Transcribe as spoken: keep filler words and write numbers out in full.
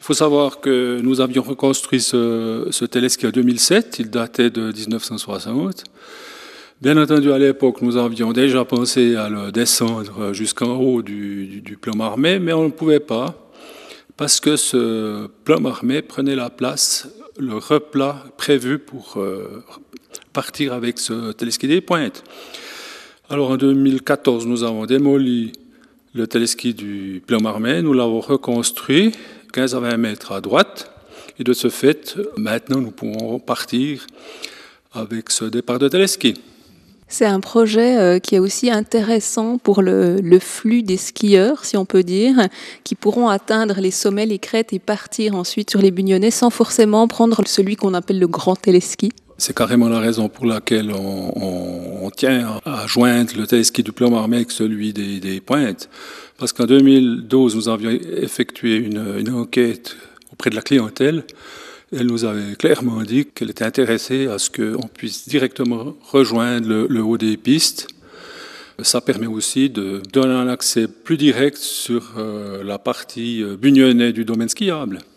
faut savoir que nous avions reconstruit ce, ce téléski en deux mille sept, il datait de mille neuf cent soixante. Bien entendu, à l'époque, nous avions déjà pensé à le descendre jusqu'en haut du, du, du plan armé, mais on ne pouvait pas, parce que ce plan armé prenait la place, le replat prévu pour euh, partir avec ce téléski des pointes. Alors en deux mille quatorze, nous avons démoli le téléski du plan armé, nous l'avons reconstruit quinze à vingt mètres à droite, et de ce fait, maintenant nous pouvons partir avec ce départ de téléski. C'est un projet euh, qui est aussi intéressant pour le, le flux des skieurs, si on peut dire, qui pourront atteindre les sommets, les crêtes et partir ensuite sur les Bugnonnais sans forcément prendre celui qu'on appelle le grand téléski. C'est carrément la raison pour laquelle on, on, on tient à joindre le téléski du plan armé avec celui des, des pointes. Parce qu'en deux mille douze, nous avions effectué une, une enquête auprès de la clientèle. Elle nous avait clairement dit qu'elle était intéressée à ce qu'on puisse directement rejoindre le, le haut des pistes. Ça permet aussi de donner un accès plus direct sur euh, la partie bugnonnais du domaine skiable.